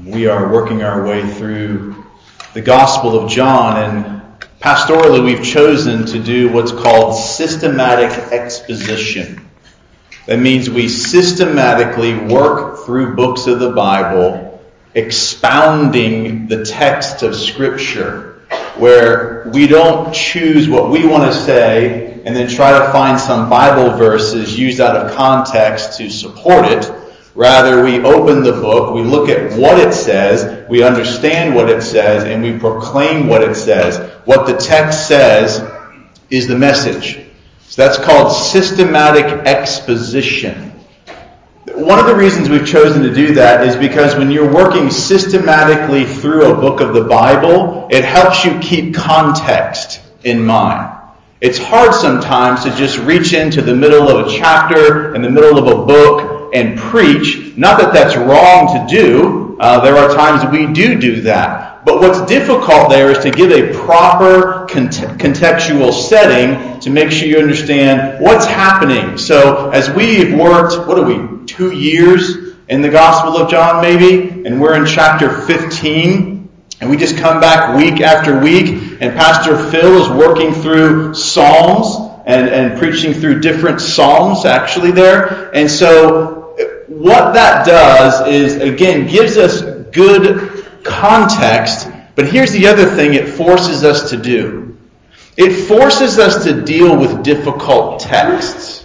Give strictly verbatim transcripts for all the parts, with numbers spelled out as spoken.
We are working our way through the Gospel of John, and pastorally we've chosen to do what's called systematic exposition. That means we systematically work through books of the Bible, expounding the text of Scripture, where we don't choose what we want to say and then try to find some Bible verses used out of context to support it. Rather, we open the book, we look at what it says, we understand what it says, and we proclaim what it says. What the text says is the message. So that's called systematic exposition. One of the reasons we've chosen to do that is because when you're working systematically through a book of the Bible, it helps you keep context in mind. It's hard sometimes to just reach into the middle of a chapter, in the middle of a book, and preach. Not that that's wrong to do. Uh, there are times we do do that. But what's difficult there is to give a proper cont- contextual setting to make sure you understand what's happening. So as we've worked, what are we, two years in the Gospel of John maybe? And we're in chapter fifteen. And we just come back week after week. And Pastor Phil is working through Psalms and, and preaching through different Psalms actually there. And so what that does is, again, gives us good context, but here's the other thing it forces us to do. It forces us to deal with difficult texts.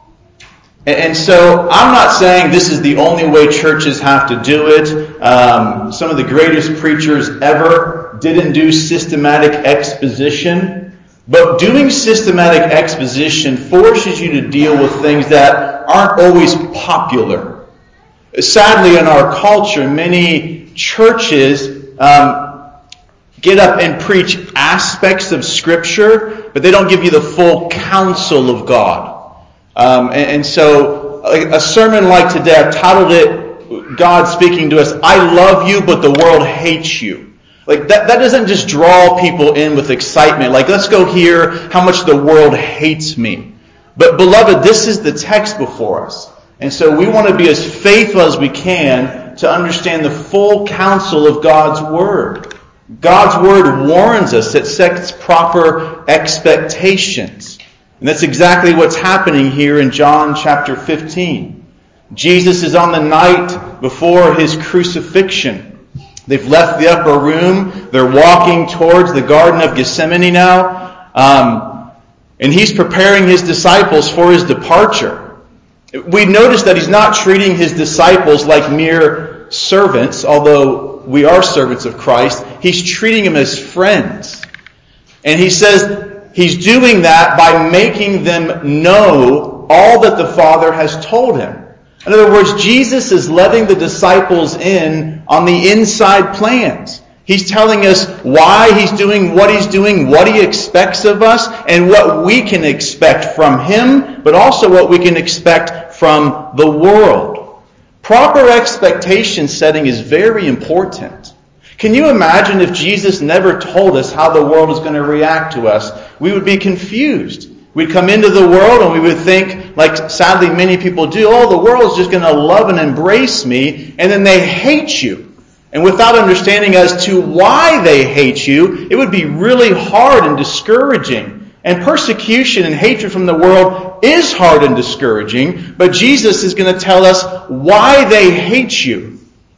And so I'm not saying this is the only way churches have to do it. Um, some of the greatest preachers ever didn't do systematic exposition. But doing systematic exposition forces you to deal with things that aren't always popular. Sadly, in our culture, many churches um, get up and preach aspects of Scripture, but they don't give you the full counsel of God. Um, and, and so a, a sermon like today, I've titled it, God speaking to us, I love you, but the world hates you. Like that, that doesn't just draw people in with excitement. Like, let's go hear how much the world hates me. But beloved, this is the text before us. And so we want to be as faithful as we can to understand the full counsel of God's Word. God's Word warns us. It sets proper expectations. And that's exactly what's happening here in John chapter fifteen. Jesus is on the night before His crucifixion. They've left the upper room. They're walking towards the Garden of Gethsemane now. Um, and He's preparing His disciples for His departure. We notice that He's not treating His disciples like mere servants, although we are servants of Christ. He's treating them as friends. And He says He's doing that by making them know all that the Father has told Him. In other words, Jesus is letting the disciples in on the inside plans. He's telling us why He's doing what He's doing, what He expects of us, and what we can expect from Him, but also what we can expect from the world. Proper expectation setting is very important. Can you imagine if Jesus never told us how the world is going to react to us? We would be confused. We'd come into the world and we would think, like sadly many people do, oh, the world is just going to love and embrace me, and then they hate you. And without understanding as to why they hate you, it would be really hard and discouraging. And persecution and hatred from the world is hard and discouraging, but Jesus is going to tell us why they hate you.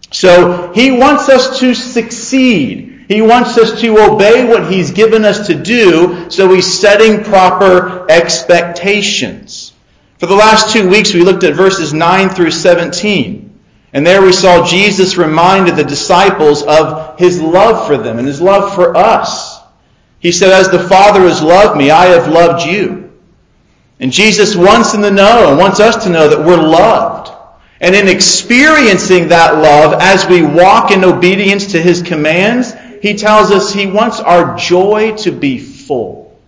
So He wants us to succeed. He wants us to obey what He's given us to do, so He's setting proper expectations. For the last two weeks, we looked at verses nine through seventeen. And there we saw Jesus reminded the disciples of His love for them and His love for us. He said, as the Father has loved me, I have loved you. And Jesus wants them to know and wants us to know that we're loved. And in experiencing that love, as we walk in obedience to His commands, He tells us He wants our joy to be full.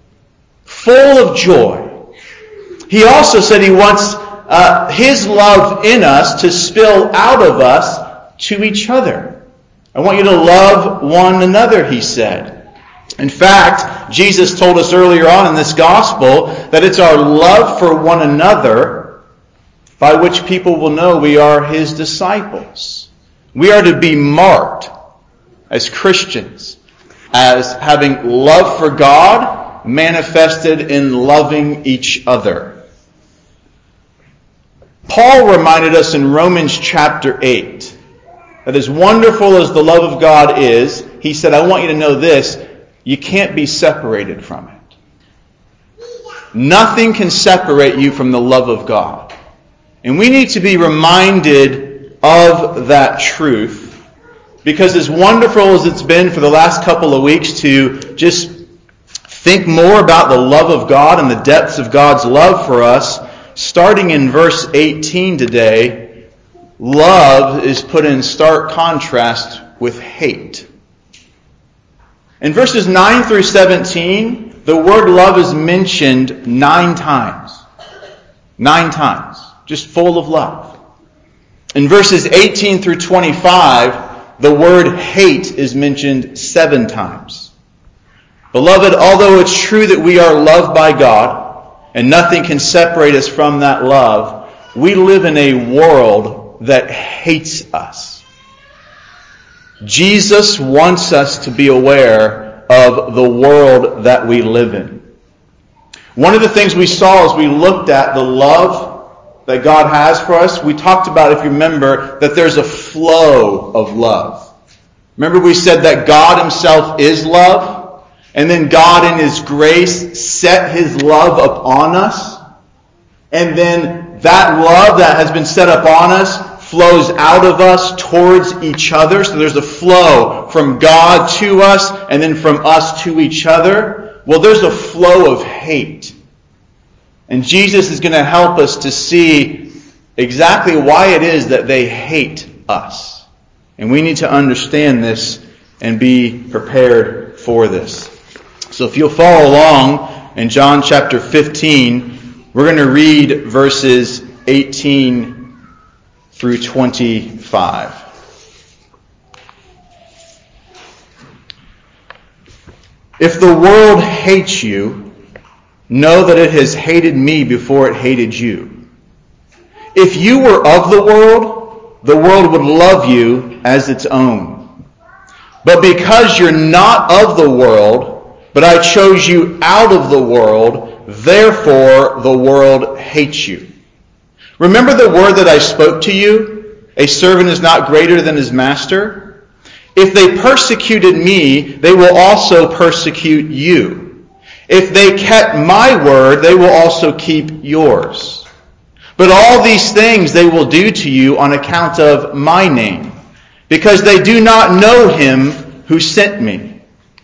Full of joy. He also said He wants Uh, His love in us to spill out of us to each other. I want you to love one another, He said. In fact, Jesus told us earlier on in this gospel that it's our love for one another by which people will know we are His disciples. We are to be marked as Christians as having love for God manifested in loving each other. Paul reminded us in Romans chapter eight that as wonderful as the love of God is, he said, I want you to know this, you can't be separated from it. Nothing can separate you from the love of God. And we need to be reminded of that truth, because as wonderful as it's been for the last couple of weeks to just think more about the love of God and the depths of God's love for us, starting in verse eighteen today, love is put in stark contrast with hate. In verses nine through seventeen, the word love is mentioned nine times. Nine times. Just full of love. In verses eighteen through twenty-five, the word hate is mentioned seven times. Beloved, although it's true that we are loved by God, and nothing can separate us from that love, we live in a world that hates us. Jesus wants us to be aware of the world that we live in. One of the things we saw as we looked at the love that God has for us, we talked about, if you remember, that there's a flow of love. Remember we said that God himself is love, and then God in his grace set his love upon us, and then that love that has been set upon us flows out of us towards each other. So there's a flow from God to us, and then from us to each other. Well, there's a flow of hate. And Jesus is going to help us to see exactly why it is that they hate us. And we need to understand this and be prepared for this. So if you'll follow along in John chapter fifteen, we're going to read verses eighteen through twenty-five. If the world hates you, know that it has hated me before it hated you. If you were of the world, the world would love you as its own. But because you're not of the world, but I chose you out of the world, therefore the world hates you. Remember the word that I spoke to you? A servant is not greater than his master. If they persecuted me, they will also persecute you. If they kept my word, they will also keep yours. But all these things they will do to you on account of my name, because they do not know him who sent me.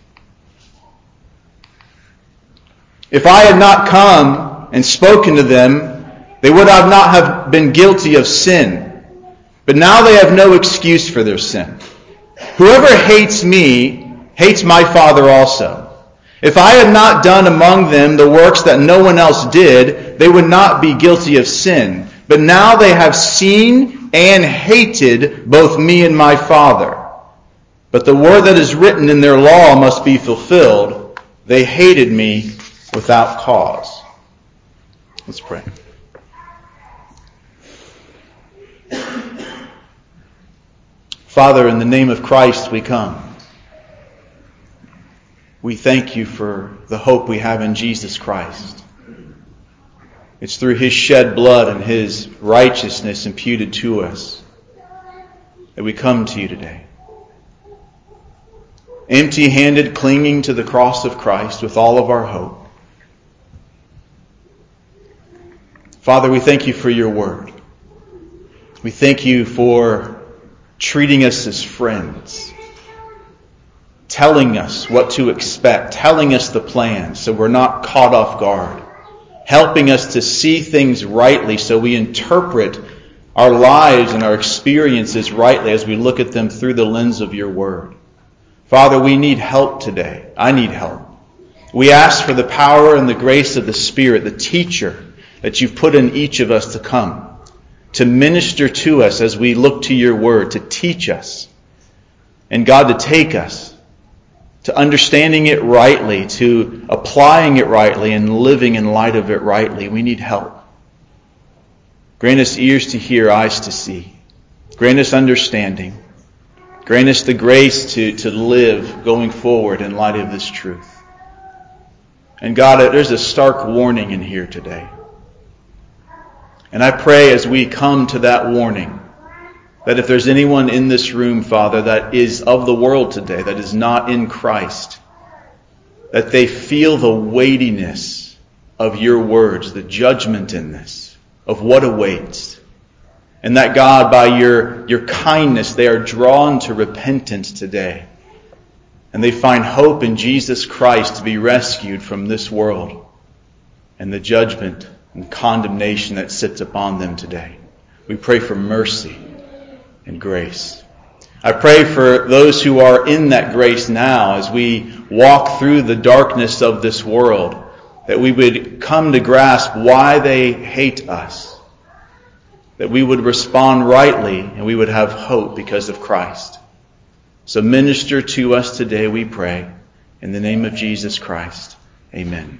If I had not come and spoken to them, they would have not have been guilty of sin. But now they have no excuse for their sin. Whoever hates me hates my Father also. If I had not done among them the works that no one else did, they would not be guilty of sin. But now they have seen and hated both me and my Father. But the word that is written in their law must be fulfilled. They hated me without cause. Let's pray. Father, in the name of Christ we come. We thank you for the hope we have in Jesus Christ. It's through his shed blood and his righteousness imputed to us that we come to you today. Empty-handed, clinging to the cross of Christ with all of our hope. Father, we thank you for your word. We thank you for treating us as friends. Telling us what to expect, telling us the plan so we're not caught off guard, helping us to see things rightly so we interpret our lives and our experiences rightly as we look at them through the lens of your word. Father, we need help today. I need help. We ask for the power and the grace of the Spirit, the teacher that you've put in each of us to come, to minister to us as we look to your word, to teach us, and God, to take us to understanding it rightly, to applying it rightly, and living in light of it rightly. We need help. Grant us ears to hear, eyes to see. Grant us understanding. Grant us the grace to, to live going forward in light of this truth. And God, there's a stark warning in here today. And I pray as we come to that warning, that if there's anyone in this room, Father, that is of the world today, that is not in Christ, that they feel the weightiness of your words, the judgment in this, of what awaits. And that, God, by your, your kindness, they are drawn to repentance today. And they find hope in Jesus Christ to be rescued from this world and the judgment and condemnation that sits upon them today. We pray for mercy and grace. I pray for those who are in that grace now as we walk through the darkness of this world, that we would come to grasp why they hate us, that we would respond rightly and we would have hope because of Christ. So minister to us today, we pray, in the name of Jesus Christ. Amen.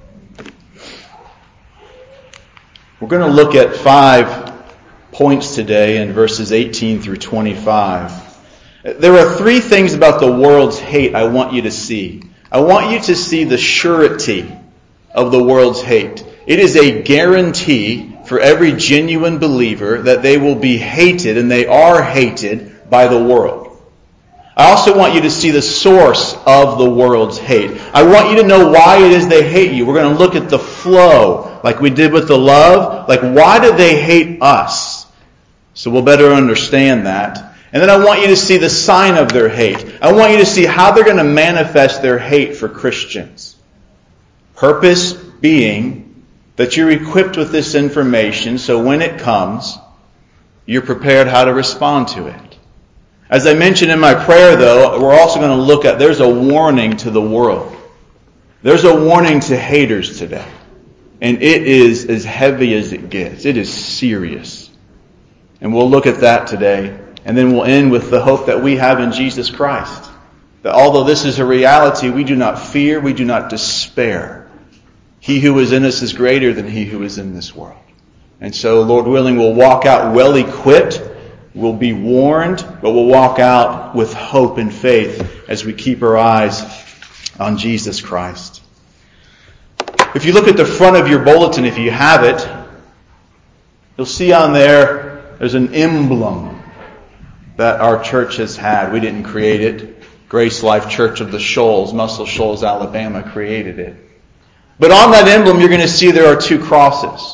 We're going to look at five points today in verses eighteen through twenty-five. There are three things about the world's hate I want you to see. I want you to see the surety of the world's hate. It is a guarantee for every genuine believer that they will be hated, and they are hated by the world. I also want you to see the source of the world's hate. I want you to know why it is they hate you. We're going to look at the flow, like we did with the love. Like, why do they hate us? So we'll better understand that. And then I want you to see the sign of their hate. I want you to see how they're going to manifest their hate for Christians. Purpose being that you're equipped with this information so when it comes, you're prepared how to respond to it. As I mentioned in my prayer, though, we're also going to look at, there's a warning to the world. There's a warning to haters today. And it is as heavy as it gets. It is serious. And we'll look at that today. And then we'll end with the hope that we have in Jesus Christ. That although this is a reality, we do not fear, we do not despair. He who is in us is greater than he who is in this world. And so, Lord willing, we'll walk out well equipped. We'll be warned, but we'll walk out with hope and faith as we keep our eyes on Jesus Christ. If you look at the front of your bulletin, if you have it, you'll see on there, there's an emblem that our church has had. We didn't create it. Grace Life Church of the Shoals, Muscle Shoals, Alabama, created it. But on that emblem, you're going to see there are two crosses.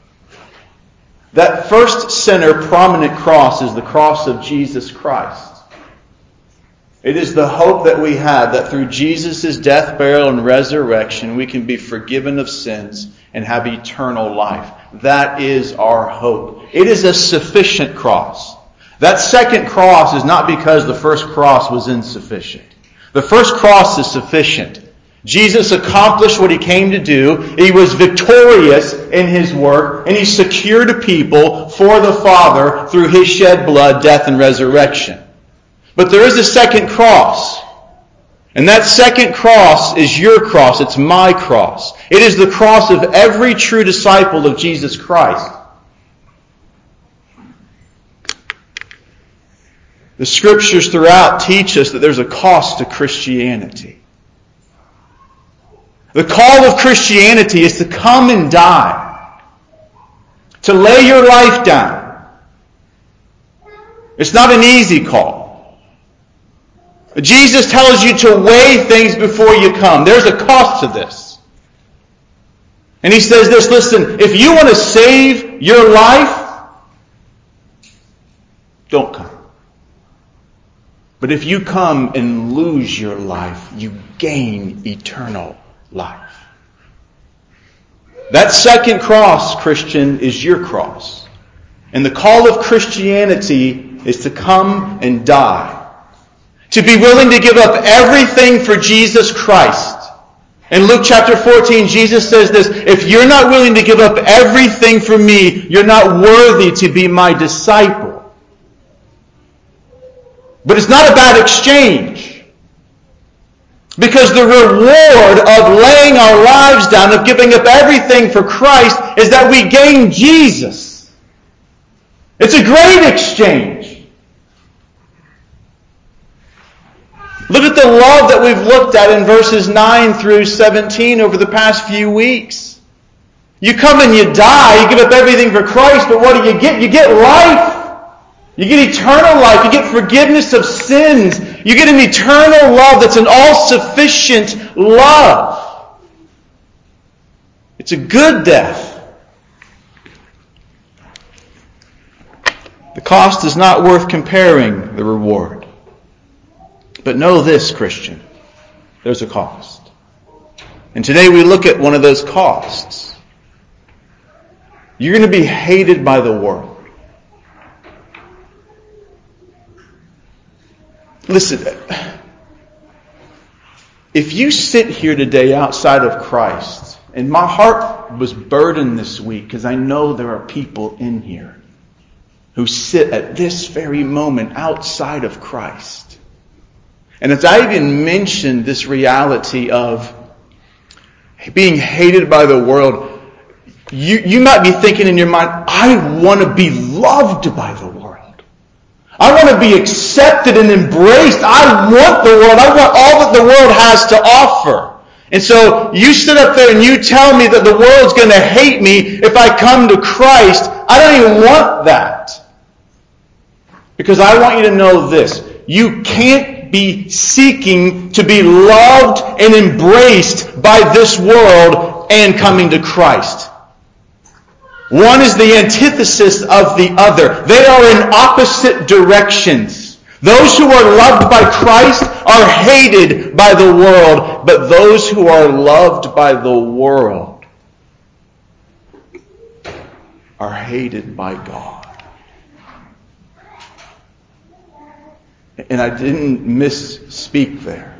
That first center prominent cross is the cross of Jesus Christ. It is the hope that we have that through Jesus' death, burial, and resurrection, we can be forgiven of sins and have eternal life. That is our hope. It is a sufficient cross. That second cross is not because the first cross was insufficient. The first cross is sufficient. Jesus accomplished what he came to do. He was victorious in his work, and he secured a people for the Father through his shed blood, death, and resurrection. But there is a second cross. And that second cross is your cross. It's my cross. It is the cross of every true disciple of Jesus Christ. The scriptures throughout teach us that there's a cost to Christianity. The call of Christianity is to come and die. To lay your life down. It's not an easy call. Jesus tells you to weigh things before you come. There's a cost to this. And he says this, listen, if you want to save your life, don't come. But if you come and lose your life, you gain eternal life. That second cross, Christian, is your cross. And the call of Christianity is to come and die. To be willing to give up everything for Jesus Christ. In Luke chapter fourteen, Jesus says this, if you're not willing to give up everything for me, you're not worthy to be my disciple. But it's not a bad exchange. Because the reward of laying our lives down, of giving up everything for Christ, is that we gain Jesus. It's a great exchange. Look at the love that we've looked at in verses nine through seventeen over the past few weeks. You come and you die, you give up everything for Christ, but what do you get? You get life. You get eternal life. You get forgiveness of sins. You get an eternal love that's an all-sufficient love. It's a good death. The cost is not worth comparing the reward. But know this, Christian, there's a cost. And today we look at one of those costs. You're going to be hated by the world. Listen, if you sit here today outside of Christ, and my heart was burdened this week because I know there are people in here who sit at this very moment outside of Christ. And as I even mentioned this reality of being hated by the world, you, you might be thinking in your mind, I want to be loved by the world. I want to be accepted and embraced. I want the world. I want all that the world has to offer. And so you sit up there and you tell me that the world's going to hate me if I come to Christ. I don't even want that. Because I want you to know this. You can't be seeking to be loved and embraced by this world and coming to Christ. One is the antithesis of the other. They are in opposite directions. Those who are loved by Christ are hated by the world, but those who are loved by the world are hated by God. And I didn't misspeak there.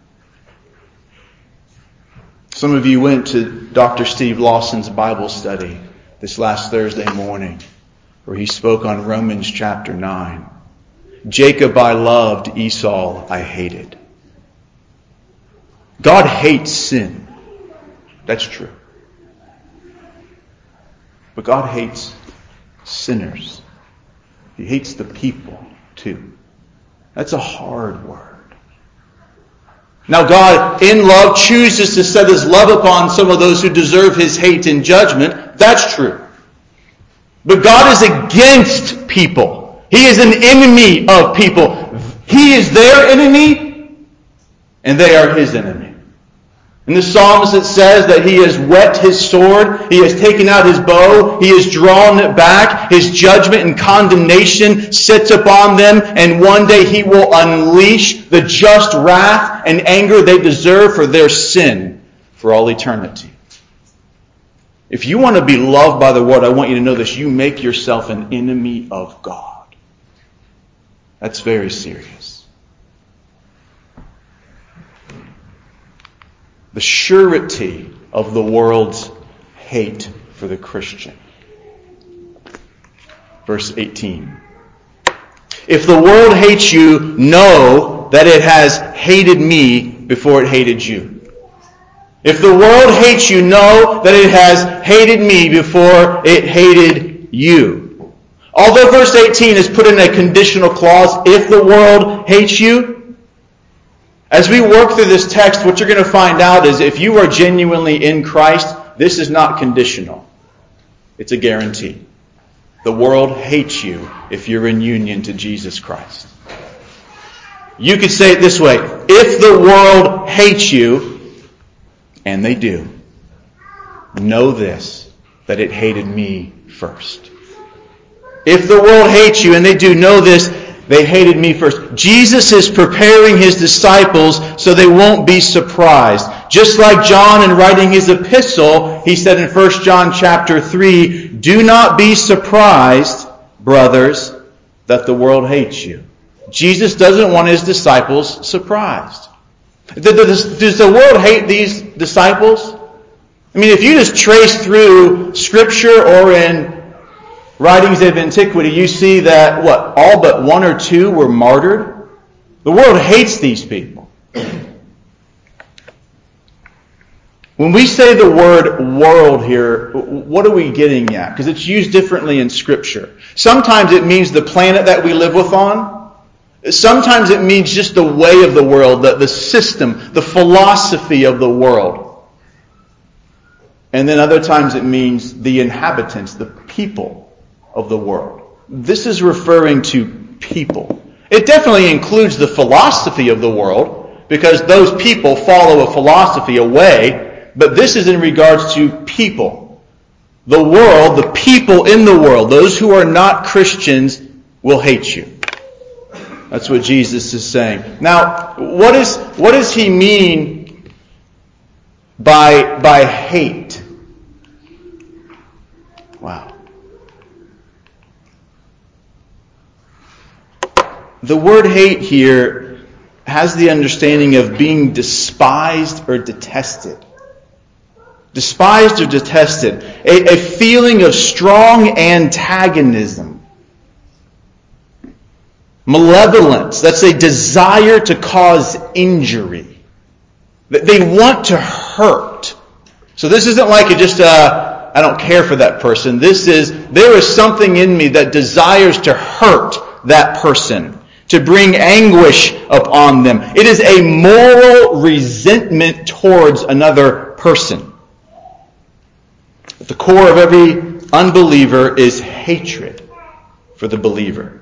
Some of you went to Doctor Steve Lawson's Bible study this last Thursday morning, where he spoke on Romans chapter nine. Jacob I loved, Esau I hated. God hates sin. That's true. But God hates sinners. He hates the people too. That's a hard word. Now God, in love, chooses to set His love upon some of those who deserve His hate and judgment. That's true. But God is against people. He is an enemy of people. He is their enemy, and they are His enemy. In the Psalms it says that He has whet His sword, He has taken out His bow, He has drawn it back, His judgment and condemnation sits upon them, and one day He will unleash the just wrath and anger they deserve for their sin for all eternity. If you want to be loved by the world, I want you to know this, you make yourself an enemy of God. That's very serious. The surety of the world's hate for the Christian. Verse eighteen. If the world hates you, know that it has hated me before it hated you. If the world hates you, know that it has hated me before it hated you. Although verse eighteen is put in a conditional clause, if the world hates you, as we work through this text, what you're going to find out is if you are genuinely in Christ, this is not conditional. It's a guarantee. The world hates you if you're in union to Jesus Christ. You could say it this way, if the world hates you, and they do, know this, that it hated me first. If the world hates you, and they do, know this, they hated me first. Jesus is preparing His disciples so they won't be surprised. Just like John in writing his epistle, he said in First John chapter three, do not be surprised, brothers, that the world hates you. Jesus doesn't want His disciples surprised. Does the world hate these disciples? I mean, if you just trace through Scripture or in writings of antiquity, you see that, what, all but one or two were martyred? The world hates these people. When we say the word world here, what are we getting at? Because it's used differently in Scripture. Sometimes it means the planet that we live with on. Sometimes it means just the way of the world, the, the system, the philosophy of the world. And then other times it means the inhabitants, the people of the world. This is referring to people. It definitely includes the philosophy of the world, because those people follow a philosophy, a way, but this is in regards to people. The world, the people in the world, those who are not Christians will hate you. That's what Jesus is saying. Now, what is what does he mean by by hate? Wow. The word hate here has the understanding of being despised or detested. Despised or detested. A, a feeling of strong antagonism. Malevolence. That's a desire to cause injury. They want to hurt. So this isn't like it just, uh, I don't care for that person. This is, there is something in me that desires to hurt that person, to bring anguish upon them. It is a moral resentment towards another person. At the core of every unbeliever is hatred for the believer.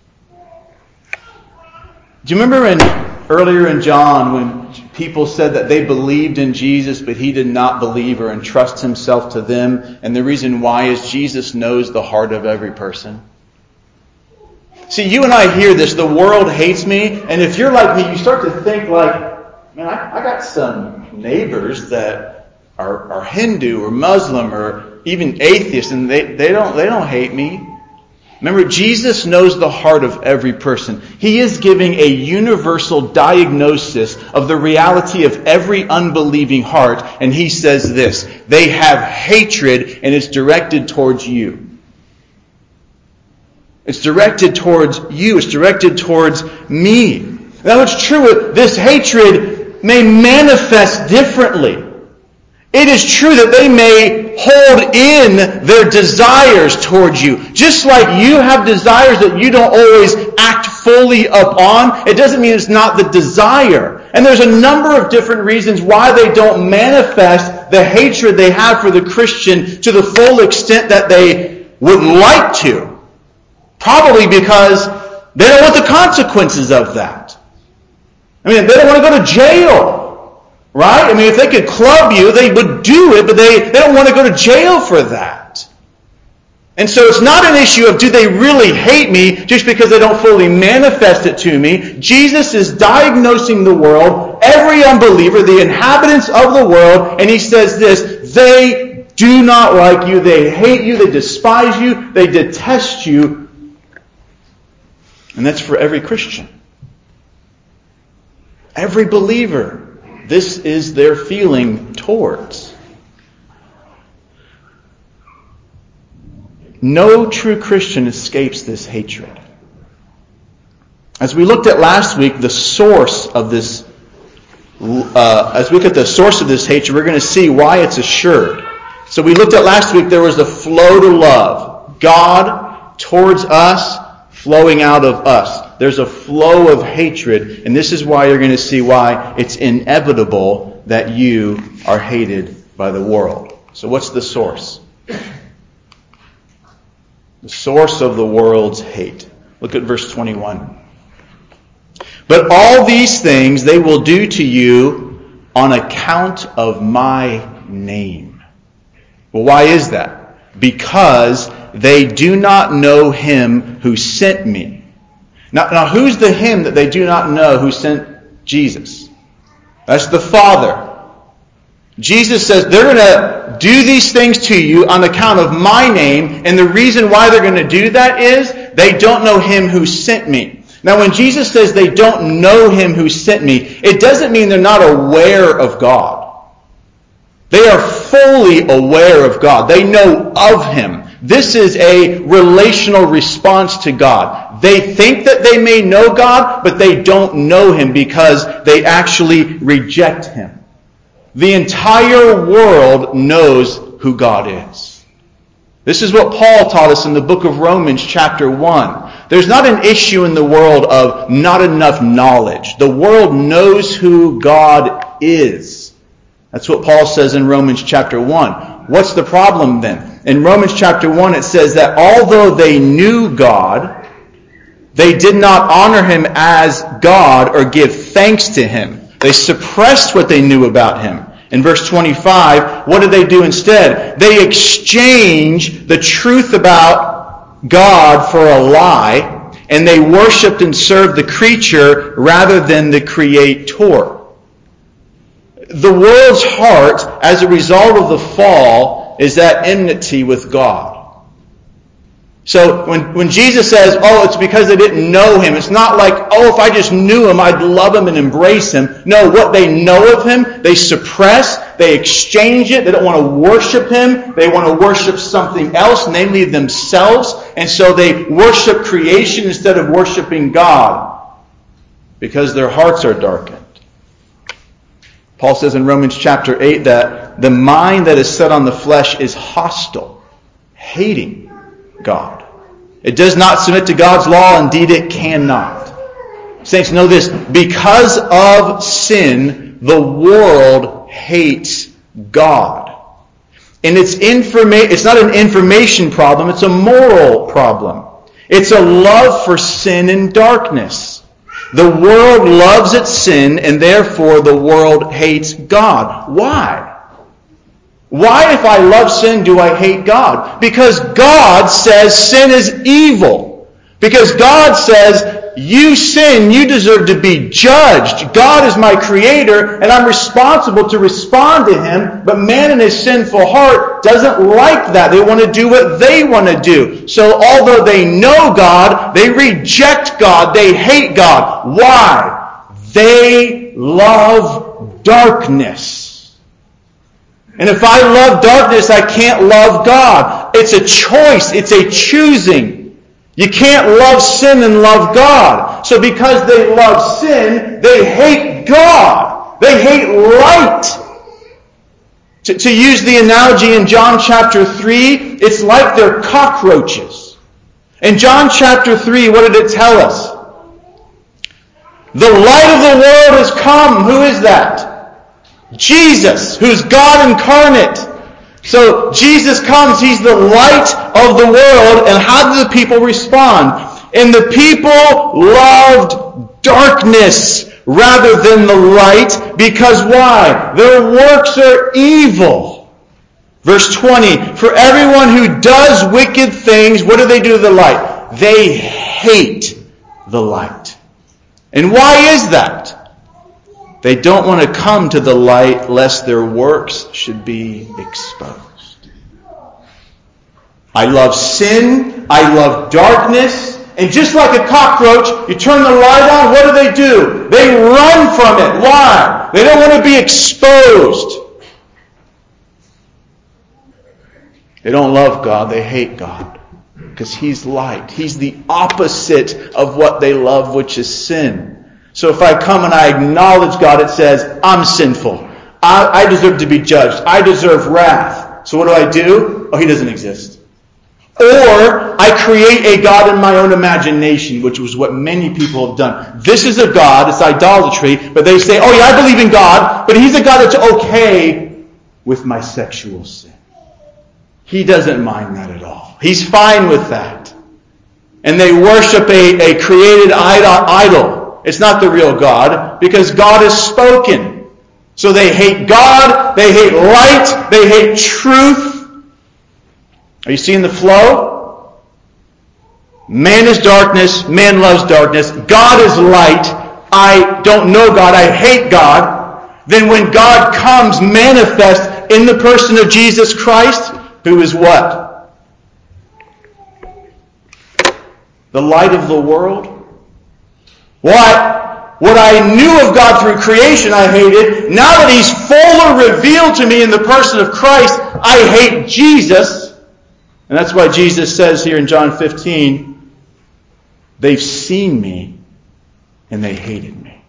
Do you remember in earlier in John when people said that they believed in Jesus, but he did not believe or entrust himself to them? And the reason why is Jesus knows the heart of every person. See, you and I hear this, the world hates me, and if you're like me, you start to think like, man, I, I got some neighbors that are, are Hindu or Muslim or even atheist, and they, they don't they don't hate me. Remember, Jesus knows the heart of every person. He is giving a universal diagnosis of the reality of every unbelieving heart. And he says this, they have hatred and it's directed towards you. It's directed towards you. It's directed towards me. Now it's true, this hatred may manifest differently. It is true that they may hold in their desires towards you. Just like you have desires that you don't always act fully upon, it doesn't mean it's not the desire. And there's a number of different reasons why they don't manifest the hatred they have for the Christian to the full extent that they would like to. Probably because they don't want the consequences of that. I mean, they don't want to go to jail. Right? I mean, if they could club you, they would do it, but they, they don't want to go to jail for that. And so it's not an issue of do they really hate me just because they don't fully manifest it to me. Jesus is diagnosing the world, every unbeliever, the inhabitants of the world, and he says this, they do not like you, they hate you, they despise you, they detest you. And that's for every Christian. Every believer. This is their feeling towards. No true Christian escapes this hatred. As we looked at last week, the source of this, uh, as we look at the source of this hatred, we're going to see why it's assured. So we looked at last week, there was a flow to love. God towards us, flowing out of us. There's a flow of hatred, and this is why you're going to see why it's inevitable that you are hated by the world. So what's the source? The source of the world's hate. Look at verse twenty-one. But all these things they will do to you on account of my name. Well, why is that? Because they do not know him who sent me. Now, now, who's the him that they do not know who sent Jesus? That's the Father. Jesus says they're going to do these things to you on account of my name, and the reason why they're going to do that is they don't know him who sent me. Now, when Jesus says they don't know him who sent me, it doesn't mean they're not aware of God. They are fully aware of God. They know of him. This is a relational response to God. They think that they may know God, but they don't know him because they actually reject him. The entire world knows who God is. This is what Paul taught us in the book of Romans chapter one. There's not an issue in the world of not enough knowledge. The world knows who God is. That's what Paul says in Romans chapter one. What's the problem then? In Romans chapter one it says that although they knew God, they did not honor him as God or give thanks to him. They suppressed what they knew about him. In verse twenty-five, what did they do instead? They exchanged the truth about God for a lie, and they worshipped and served the creature rather than the Creator. The world's heart, as a result of the fall, is that enmity with God. So when, when Jesus says, oh, it's because they didn't know him, it's not like, oh, if I just knew him, I'd love him and embrace him. No, what they know of him, they suppress, they exchange it, they don't want to worship him, they want to worship something else, namely themselves, and so they worship creation instead of worshiping God, because their hearts are darkened. Paul says in Romans chapter eight that the mind that is set on the flesh is hostile, hating God. It does not submit to God's law. Indeed, it cannot. Saints, know this. Because of sin, the world hates God. And it's informa- it's not an information problem. It's a moral problem. It's a love for sin and darkness. The world loves its sin, and therefore the world hates God. Why? Why, if I love sin, do I hate God? Because God says sin is evil. Because God says, you sin, you deserve to be judged. God is my creator, and I'm responsible to respond to him. But man in his sinful heart doesn't like that. They want to do what they want to do. So although they know God, they reject God. They hate God. Why? They love darkness. And if I love darkness, I can't love God. It's a choice. It's a choosing. You can't love sin and love God. So because they love sin, they hate God. They hate light. To, to use the analogy in John chapter three, it's like they're cockroaches. In John chapter three, what did it tell us? The light of the world has come. Who is that? Jesus, who's God incarnate. So Jesus comes, he's the light of the world, and how do the people respond? And the people loved darkness rather than the light, because why? Their works are evil. Verse twenty, for everyone who does wicked things, what do they do to the light? They hate the light. And why is that? They don't want to come to the light lest their works should be exposed. I love sin. I love darkness. And just like a cockroach, you turn the light on, what do they do? They run from it. Why? They don't want to be exposed. They don't love God. They hate God. Because he's light. He's the opposite of what they love, which is sin. So if I come and I acknowledge God, it says, I'm sinful. I, I deserve to be judged. I deserve wrath. So what do I do? Oh, he doesn't exist. Or I create a God in my own imagination, which was what many people have done. This is a God, it's idolatry, but they say, oh yeah, I believe in God, but he's a God that's okay with my sexual sin. He doesn't mind that at all. He's fine with that. And they worship a, a created idol. It's not the real God, because God has spoken. So they hate God, they hate light, they hate truth. Are you seeing the flow? Man is darkness, man loves darkness. God is light. I don't know God, I hate God. Then when God comes manifest in the person of Jesus Christ, who is what? The light of the world. What? What I knew of God through creation, I hated. Now that he's fully revealed to me in the person of Christ, I hate Jesus. And that's why Jesus says here in John fifteen, they've seen me and they hated me.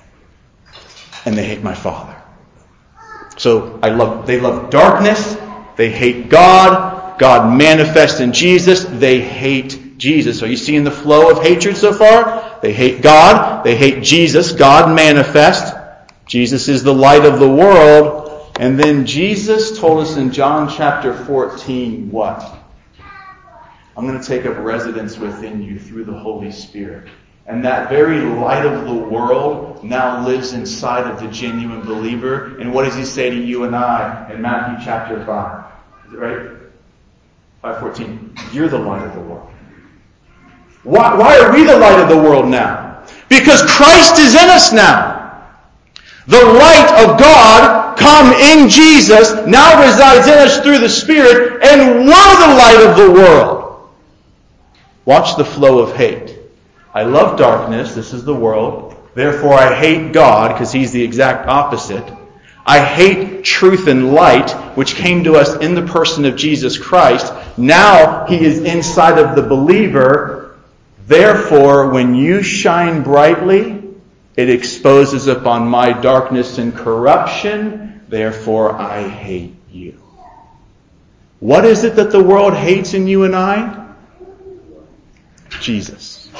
And they hate my Father. So I love, they love darkness They hate God. God manifests in Jesus. They hate Jesus. Are you seeing the flow of hatred so far? They hate God. They hate Jesus. God manifest. Jesus is the light of the world. And then Jesus told us in John chapter fourteen what? I'm going to take up residence within you through the Holy Spirit. And that very light of the world now lives inside of the genuine believer. And what does he say to you and I in Matthew chapter five? Is it right? five fourteen. You're the light of the world. Why, why are we the light of the world now? Because Christ is in us now. The light of God, come in Jesus, now resides in us through the Spirit, and we're the light of the world. Watch the flow of hate. I love darkness. This is the world. Therefore, I hate God because He's the exact opposite. I hate truth and light, which came to us in the person of Jesus Christ. Now He is inside of the believer. Therefore, when you shine brightly, it exposes upon my darkness and corruption. Therefore, I hate you. What is it that the world hates in you and I? Jesus.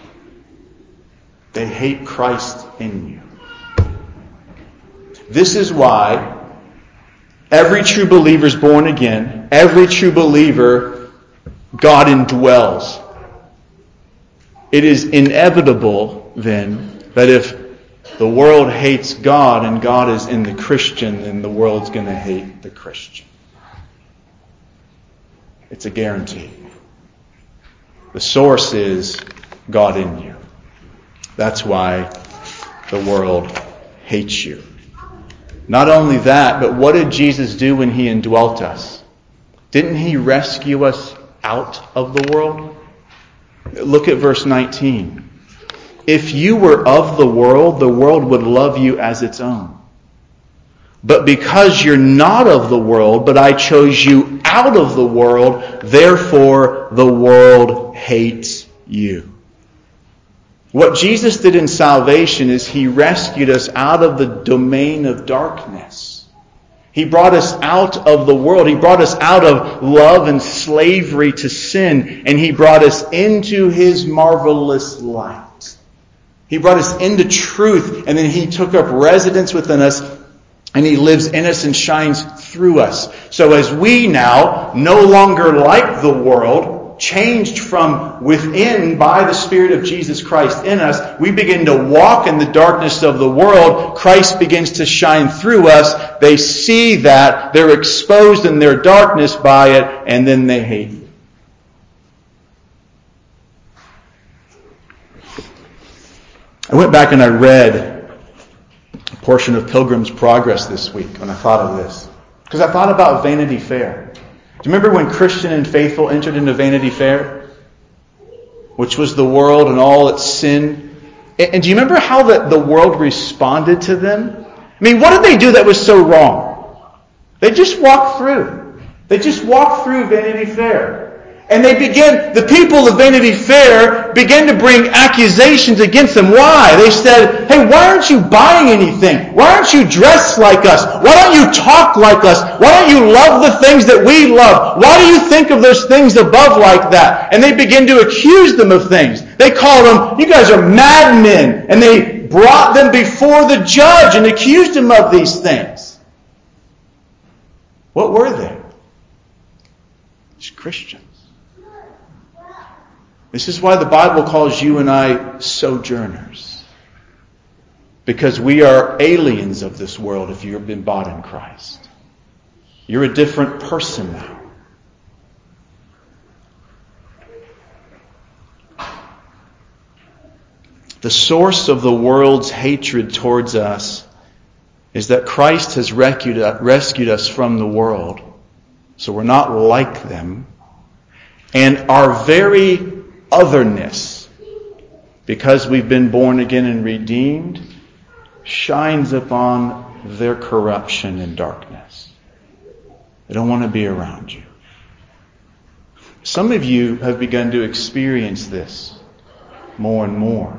They hate Christ in you. This is why every true believer is born again. Every true believer, God indwells. It is inevitable, then, that if the world hates God and God is in the Christian, then the world's going to hate the Christian. It's a guarantee. The source is God in you. That's why the world hates you. Not only that, but what did Jesus do when He indwelt us? Didn't He rescue us out of the world? Look at verse nineteen. If you were of the world, the world would love you as its own. But because you're not of the world, but I chose you out of the world, therefore the world hates you. What Jesus did in salvation is He rescued us out of the domain of darkness. He brought us out of the world. He brought us out of love and slavery to sin, and He brought us into His marvelous light. He brought us into truth, and then He took up residence within us, and He lives in us and shines through us. So as we now, no longer like the world, changed from within by the Spirit of Jesus Christ in us, we begin to walk in the darkness of the world. Christ begins to shine through us. They see that. They're exposed in their darkness by it, and then they hate you. I went back and I read a portion of Pilgrim's Progress this week when I thought of this. Because I thought about Vanity Fair. Do you remember when Christian and Faithful entered into Vanity Fair? Which was the world and all its sin. And do you remember how the, the world responded to them? I mean, what did they do that was so wrong? They just walked through. They just walked through Vanity Fair. And they began, the people of Vanity Fair began to bring accusations against them. Why? They said, hey, why aren't you buying anything? Why aren't you dressed like us? Why don't you talk like us? Why don't you love the things that we love? Why do you think of those things above like that? And they began to accuse them of things. They called them, you guys are madmen. And they brought them before the judge and accused them of these things. What were they? Just Christians. This is why the Bible calls you and I sojourners. Because we are aliens of this world if you've been bought in Christ. You're a different person now. The source of the world's hatred towards us is that Christ has rescued us from the world. So we're not like them. And our very otherness, because we've been born again and redeemed, shines upon their corruption and darkness. They don't want to be around you. Some of you have begun to experience this more and more.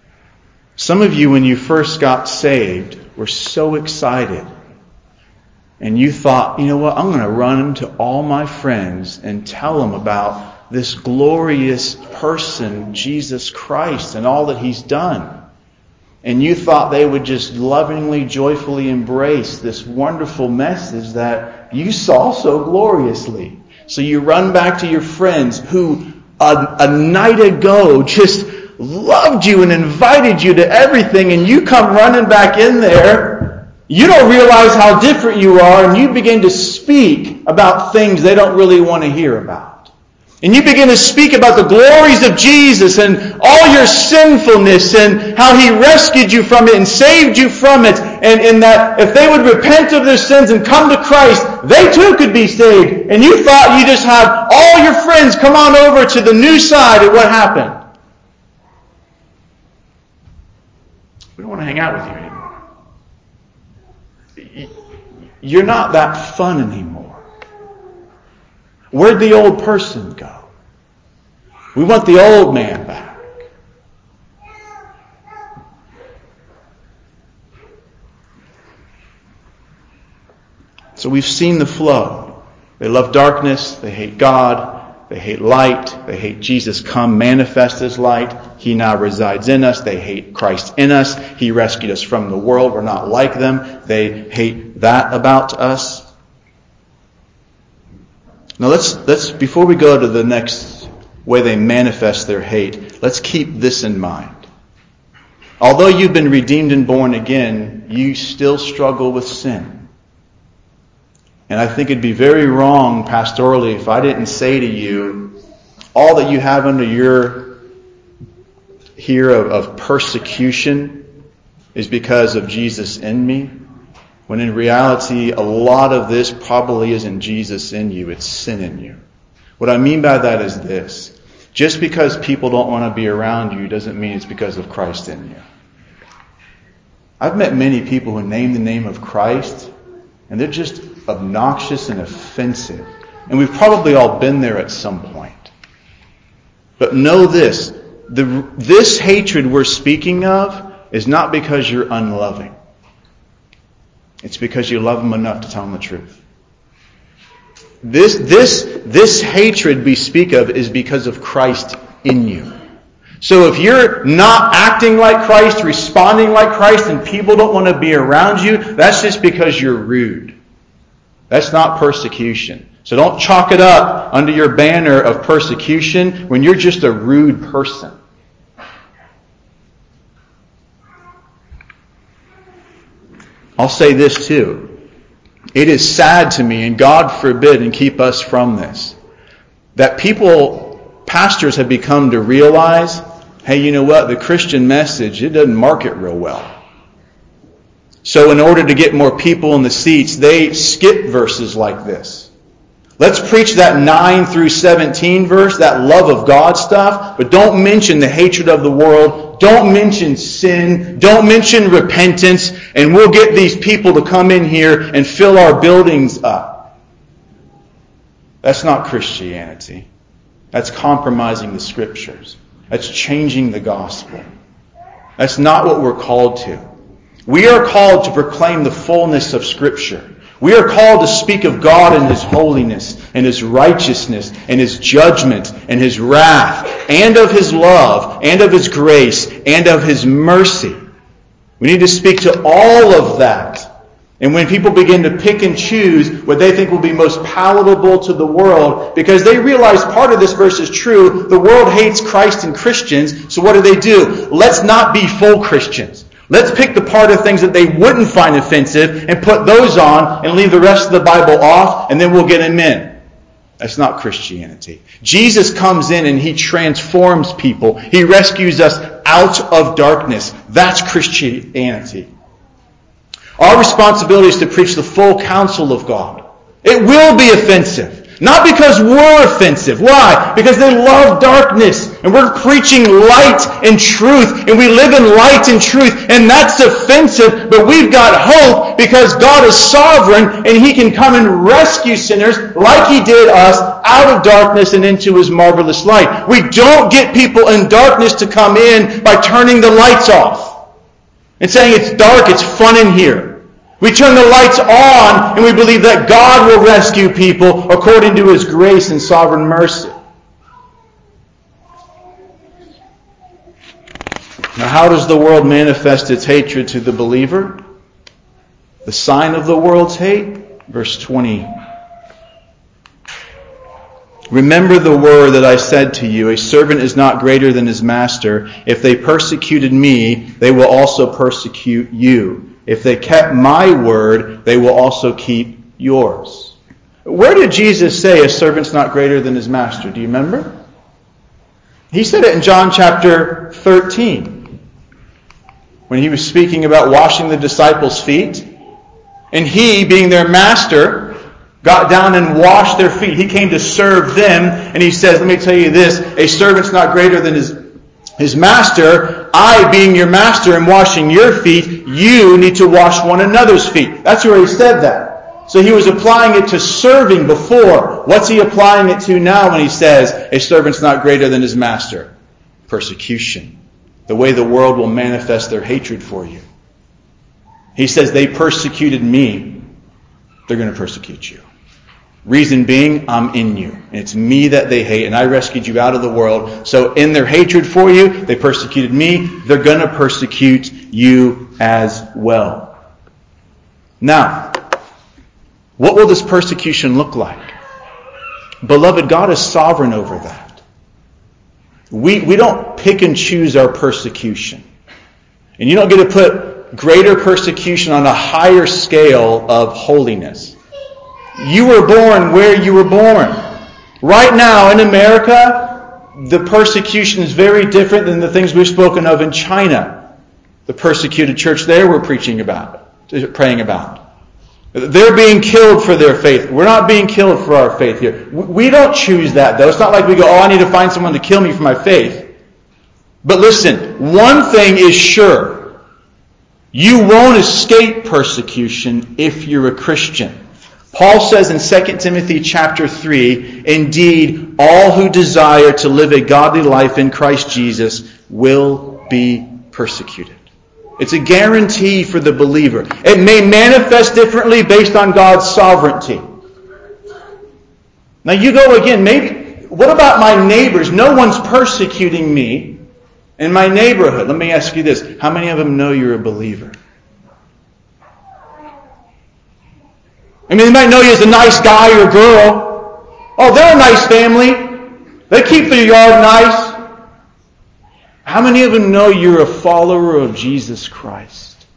Some of you, when you first got saved, were so excited and you thought, you know what, I'm going to run to all my friends and tell them about this glorious person, Jesus Christ, and all that He's done. And you thought they would just lovingly, joyfully embrace this wonderful message that you saw so gloriously. So you run back to your friends who a, a night ago just loved you and invited you to everything, and you come running back in there. You don't realize how different you are, and you begin to speak about things they don't really want to hear about. And you begin to speak about the glories of Jesus and all your sinfulness and how He rescued you from it and saved you from it. And, and that if they would repent of their sins and come to Christ, they too could be saved. And you thought you just had all your friends come on over to the new side, and what happened? We don't want to hang out with you anymore. You're not that fun anymore. Where'd the old person go? We want the old man back. So we've seen the flow. They love darkness. They hate God. They hate light. They hate Jesus come manifest as light. He now resides in us. They hate Christ in us. He rescued us from the world. We're not like them. They hate that about us. Now let's, let's, before we go to the next way they manifest their hate, let's keep this in mind. Although you've been redeemed and born again, you still struggle with sin. And I think it'd be very wrong pastorally if I didn't say to you, all that you have under your here of, of persecution is because of Jesus in me. When in reality, a lot of this probably isn't Jesus in you, it's sin in you. What I mean by that is this. Just because people don't want to be around you doesn't mean it's because of Christ in you. I've met many people who name the name of Christ, and they're just obnoxious and offensive. And we've probably all been there at some point. But know this, the, this hatred we're speaking of is not because you're unloving. It's because you love them enough to tell them the truth. This, this, this hatred we speak of is because of Christ in you. So if you're not acting like Christ, responding like Christ, and people don't want to be around you, that's just because you're rude. That's not persecution. So don't chalk it up under your banner of persecution when you're just a rude person. I'll say this too. It is sad to me, and God forbid and keep us from this, that people, pastors have become to realize, hey, you know what? The Christian message, it doesn't market real well. So in order to get more people in the seats, they skip verses like this. Let's preach that nine through seventeen verse, that love of God stuff, but don't mention the hatred of the world. Don't mention sin. Don't mention repentance. And we'll get these people to come in here and fill our buildings up. That's not Christianity. That's compromising the Scriptures. That's changing the gospel. That's not what we're called to. We are called to proclaim the fullness of Scripture. We are called to speak of God and His holiness and His righteousness and His judgment and His wrath and of His love and of His grace and of His mercy. We need to speak to all of that. And when people begin to pick and choose what they think will be most palatable to the world, because they realize part of this verse is true, the world hates Christ and Christians, so what do they do? Let's not be full Christians. Let's pick the part of things that they wouldn't find offensive and put those on and leave the rest of the Bible off, and then we'll get them in. That's not Christianity. Jesus comes in and He transforms people. He rescues us out of darkness. That's Christianity. Our responsibility is to preach the full counsel of God. It will be offensive. Not because we're offensive. Why? Because they love darkness. And we're preaching light and truth. And we live in light and truth. And that's offensive. But we've got hope because God is sovereign. And He can come and rescue sinners like He did us out of darkness and into His marvelous light. We don't get people in darkness to come in by turning the lights off. And saying it's dark, it's fun in here. We turn the lights on and we believe that God will rescue people according to His grace and sovereign mercy. Now, how does the world manifest its hatred to the believer? The sign of the world's hate? Verse twenty. Remember the word that I said to you, a servant is not greater than his master. If they persecuted me, they will also persecute you. If they kept my word, they will also keep yours. Where did Jesus say a servant's not greater than his master? Do you remember? He said it in John chapter thirteen, when He was speaking about washing the disciples' feet. And He, being their master, got down and washed their feet. He came to serve them. And He says, let me tell you this, a servant's not greater than his, his master. I, being your master, am washing your feet. You need to wash one another's feet. That's where He said that. So He was applying it to serving before. What's He applying it to now when He says, a servant's not greater than his master? Persecution. The way the world will manifest their hatred for you. He says, they persecuted me. They're going to persecute you. Reason being, I'm in you. And it's me that they hate, and I rescued you out of the world. So in their hatred for you, they persecuted me. They're going to persecute you as well. Now, what will this persecution look like? Beloved, God is sovereign over that. We, we don't pick and choose our persecution. And you don't get to put greater persecution on a higher scale of holiness. You were born where you were born. Right now in America, the persecution is very different than the things we've spoken of in China. The persecuted church there we're preaching about, praying about. They're being killed for their faith. We're not being killed for our faith here. We don't choose that, though. It's not like we go, oh, I need to find someone to kill me for my faith. But listen, one thing is sure. You won't escape persecution if you're a Christian. Paul says in Second Timothy chapter three, indeed, all who desire to live a godly life in Christ Jesus will be persecuted. It's a guarantee for the believer. It may manifest differently based on God's sovereignty. Now you go again, maybe, what about my neighbors? No one's persecuting me in my neighborhood. Let me ask you this. How many of them know you're a believer? I mean, they might know you as a nice guy or girl. Oh, they're a nice family. They keep their yard nice. How many of them know you're a follower of Jesus Christ?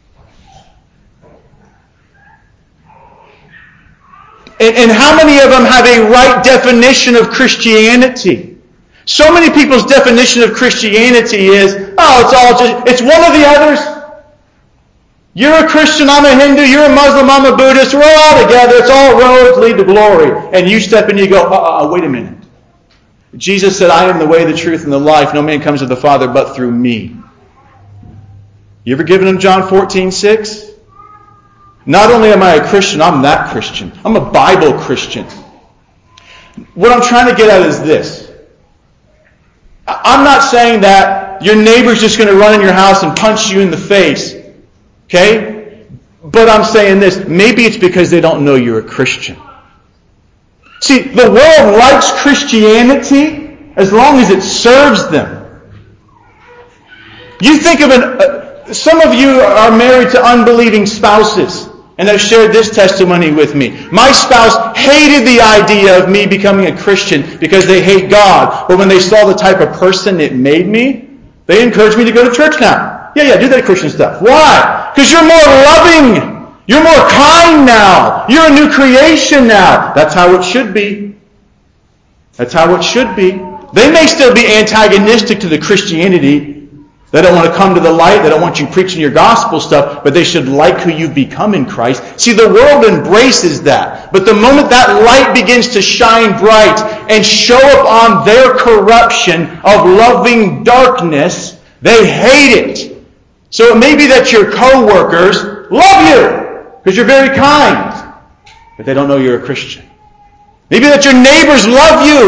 And, and how many of them have a right definition of Christianity? So many people's definition of Christianity is, oh, it's all just, it's one of the others. You're a Christian, I'm a Hindu, you're a Muslim, I'm a Buddhist, we're all together, it's all roads lead to glory. And you step in and you go, uh, uh, wait a minute. Jesus said, I am the way, the truth, and the life. No man comes to the Father but through me. You ever given him John fourteen six? Not only am I a Christian, I'm that Christian. I'm a Bible Christian. What I'm trying to get at is this. I'm not saying that your neighbor's just going to run in your house and punch you in the face. Okay? But I'm saying this. Maybe it's because they don't know you're a Christian. See, the world likes Christianity as long as it serves them. You think of an... Uh, some of you are married to unbelieving spouses and have shared this testimony with me. My spouse hated the idea of me becoming a Christian because they hate God. But when they saw the type of person it made me, they encouraged me to go to church now. Yeah, yeah, do that Christian stuff. Why? Because you're more loving. You're more kind now. You're a new creation now. That's how it should be. That's how it should be. They may still be antagonistic to the Christianity. They don't want to come to the light. They don't want you preaching your gospel stuff. But they should like who you've become in Christ. See, the world embraces that. But the moment that light begins to shine bright and show up on their corruption of loving darkness, they hate it. So it may be that your co-workers love you because you're very kind, but they don't know you're a Christian. Maybe that your neighbors love you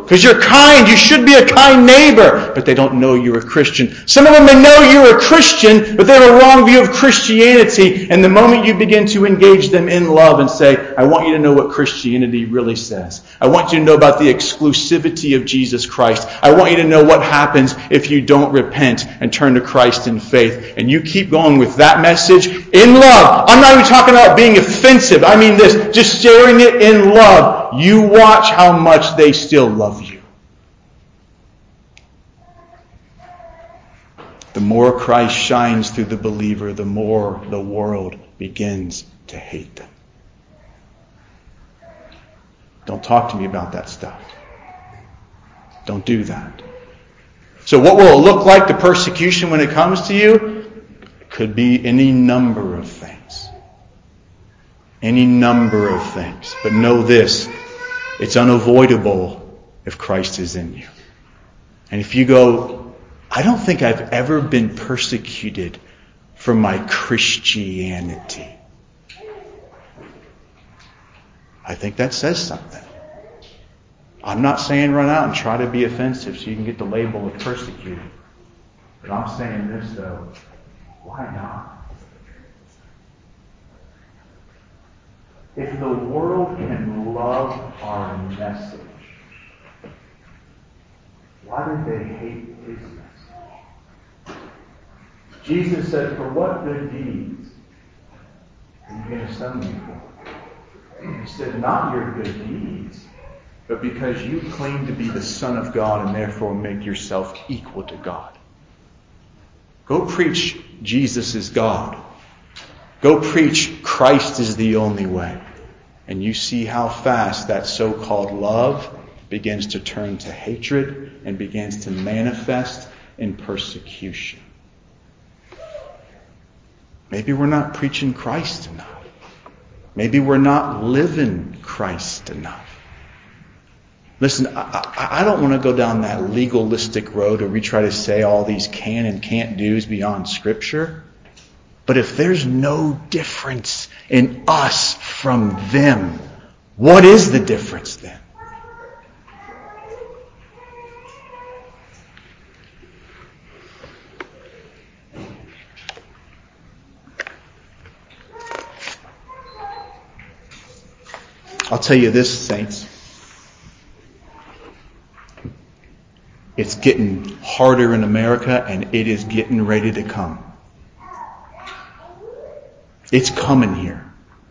because you're kind. You should be a kind neighbor. But they don't know you're a Christian. Some of them may know you're a Christian, but they have a wrong view of Christianity. And the moment you begin to engage them in love and say, I want you to know what Christianity really says. I want you to know about the exclusivity of Jesus Christ. I want you to know what happens if you don't repent and turn to Christ in faith. And you keep going with that message in love. I'm not even talking about being offensive. I mean this, just sharing it in love. You watch how much they still love you. The more Christ shines through the believer, the more the world begins to hate them. Don't talk to me about that stuff. Don't do that. So what will it look like, the persecution, when it comes to you? It could be any number of things. Any number of things. But know this, it's unavoidable if Christ is in you. And if you go, I don't think I've ever been persecuted for my Christianity, I think that says something. I'm not saying run out and try to be offensive so you can get the label of persecuted. But I'm saying this though, why not? If the world can love our message, why did they hate his message? Jesus said, for what good deeds are you going to stone me for? He said, not your good deeds, but because you claim to be the Son of God and therefore make yourself equal to God. Go preach Jesus is God. Go preach Christ is the only way. And you see how fast that so-called love begins to turn to hatred and begins to manifest in persecution. Maybe we're not preaching Christ enough. Maybe we're not living Christ enough. Listen, I, I, I don't want to go down that legalistic road where we try to say all these can and can't do's beyond Scripture. But if there's no difference in us from them, what is the difference then? I'll tell you this, saints. It's getting harder in America, and it is getting ready to come. It's coming here.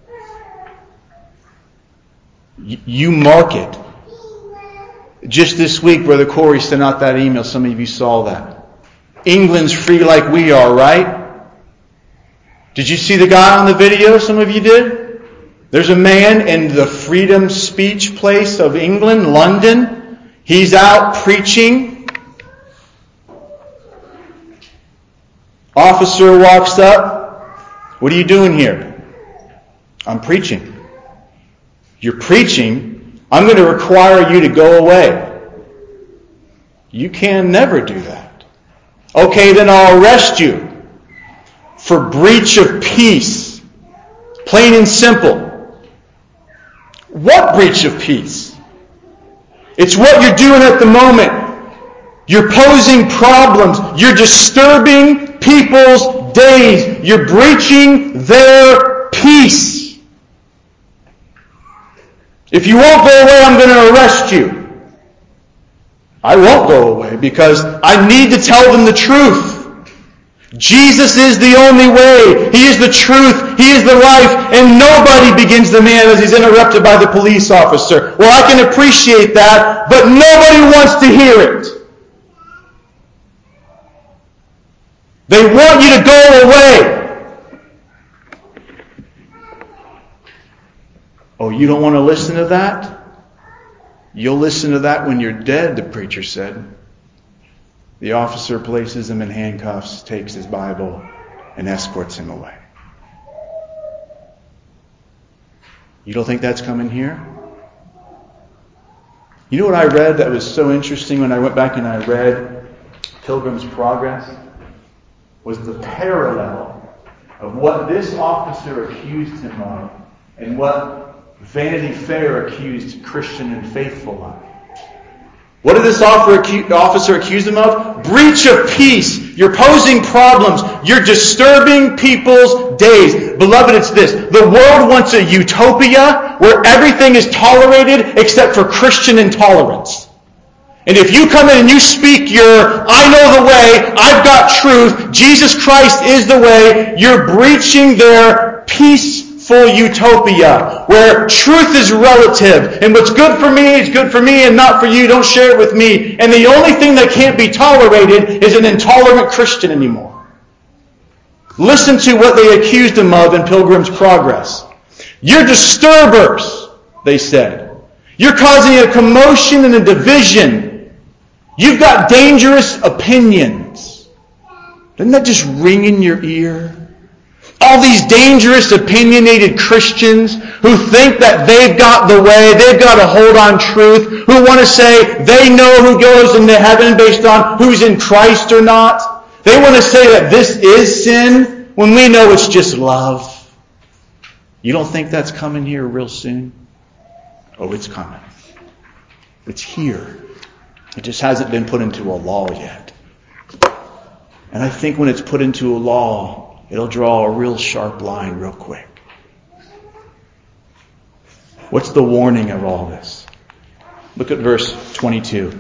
You mark it. Just this week, Brother Corey sent out that email. Some of you saw that. England's free like we are, right? Did you see the guy on the video? Some of you did? There's a man in the freedom speech place of England, London. He's out preaching. Officer walks up. What are you doing here? I'm preaching. You're preaching? I'm going to require you to go away. You can never do that. Okay, then I'll arrest you for breach of peace. Plain and simple. What breach of peace? It's what you're doing at the moment. You're posing problems. You're disturbing people's days. You're breaching their peace. If you won't go away, I'm going to arrest you. I won't go away because I need to tell them the truth. Jesus is the only way. He is the truth. He is the life. And nobody begins the man as he's interrupted by the police officer. Well, I can appreciate that, but nobody wants to hear it. They want you to go away. Oh, you don't want to listen to that? You'll listen to that when you're dead, the preacher said. The officer places him in handcuffs, takes his Bible, and escorts him away. You don't think that's coming here? You know what I read that was so interesting when I went back and I read Pilgrim's Progress? Was the parallel of what this officer accused him of and what Vanity Fair accused Christian and Faithful of. What did this officer accuse them of? Breach of peace. You're posing problems. You're disturbing people's days. Beloved, it's this. The world wants a utopia where everything is tolerated except for Christian intolerance. And if you come in and you speak your, I know the way, I've got truth, Jesus Christ is the way, you're breaching their peaceful utopia where truth is relative and what's good for me is good for me and not for you. Don't share it with me. And the only thing that can't be tolerated is an intolerant Christian anymore. Listen to what they accused him of in Pilgrim's Progress. You're disturbers, they said. You're causing a commotion and a division. You've got dangerous opinions. Doesn't that just ring in your ear? All these dangerous, opinionated Christians who think that they've got the way, they've got a hold on truth, who want to say they know who goes into heaven based on who's in Christ or not. They want to say that this is sin when we know it's just love. You don't think that's coming here real soon? Oh, it's coming. It's here. It just hasn't been put into a law yet. And I think when it's put into a law, it'll draw a real sharp line real quick. What's the warning of all this? Look at verse twenty-two.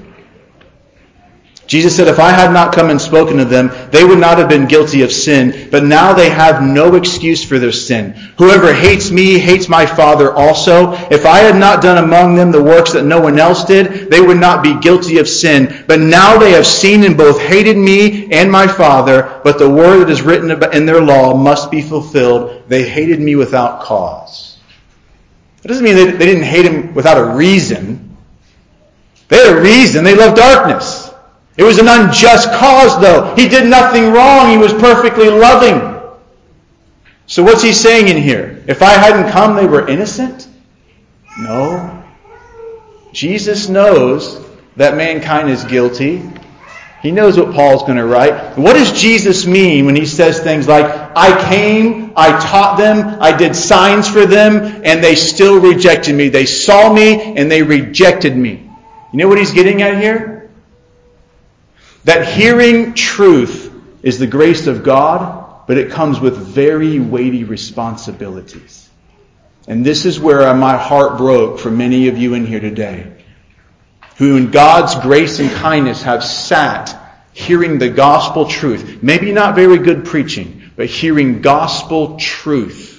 Jesus said, if I had not come and spoken to them, they would not have been guilty of sin, but now they have no excuse for their sin. Whoever hates me hates my Father also. If I had not done among them the works that no one else did, they would not be guilty of sin. But now they have seen and both hated me and my Father, but the word that is written in their law must be fulfilled. They hated me without cause. That doesn't mean they, they didn't hate him without a reason. They had a reason. They loved darkness. It was an unjust cause, though. He did nothing wrong. He was perfectly loving. So what's he saying in here? If I hadn't come, they were innocent? No. Jesus knows that mankind is guilty. He knows what Paul's going to write. What does Jesus mean when he says things like, I came, I taught them, I did signs for them, and they still rejected me. They saw me, and they rejected me. You know what he's getting at here? That hearing truth is the grace of God, but it comes with very weighty responsibilities. And this is where my heart broke for many of you in here today, who in God's grace and kindness have sat hearing the gospel truth. Maybe not very good preaching, but hearing gospel truth.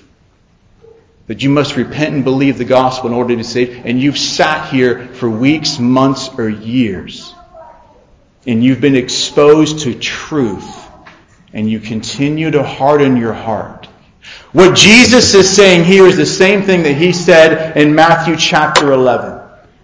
That you must repent and believe the gospel in order to be saved. And you've sat here for weeks, months, or years. And you've been exposed to truth, and you continue to harden your heart. What Jesus is saying here is the same thing that he said in Matthew chapter eleven.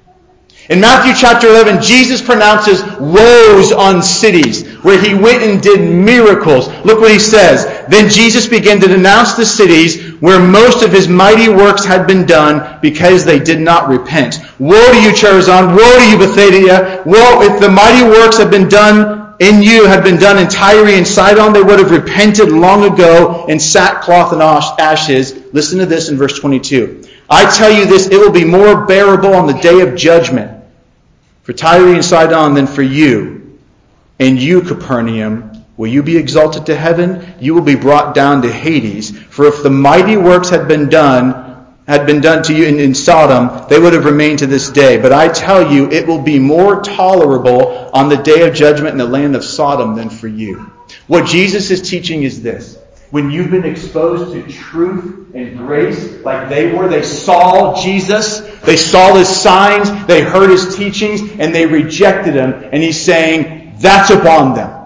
In Matthew chapter eleven, Jesus pronounces woes on cities where he went and did miracles. Look what he says. Then Jesus began to denounce the cities where most of his mighty works had been done because they did not repent. Woe to you, Chorazin! Woe to you, Bethsaida! Woe, if the mighty works had been done in you had been done in Tyre and Sidon, they would have repented long ago in sackcloth and ashes. Listen to this in verse twenty-two. I tell you this, it will be more bearable on the day of judgment for Tyre and Sidon than for you. And you, Capernaum, will you be exalted to heaven? You will be brought down to Hades. For if the mighty works had been done, had been done to you in, in Sodom, they would have remained to this day. But I tell you, it will be more tolerable on the day of judgment in the land of Sodom than for you. What Jesus is teaching is this. When you've been exposed to truth and grace like they were, they saw Jesus, they saw his signs, they heard his teachings, and they rejected him. And he's saying, that's upon them.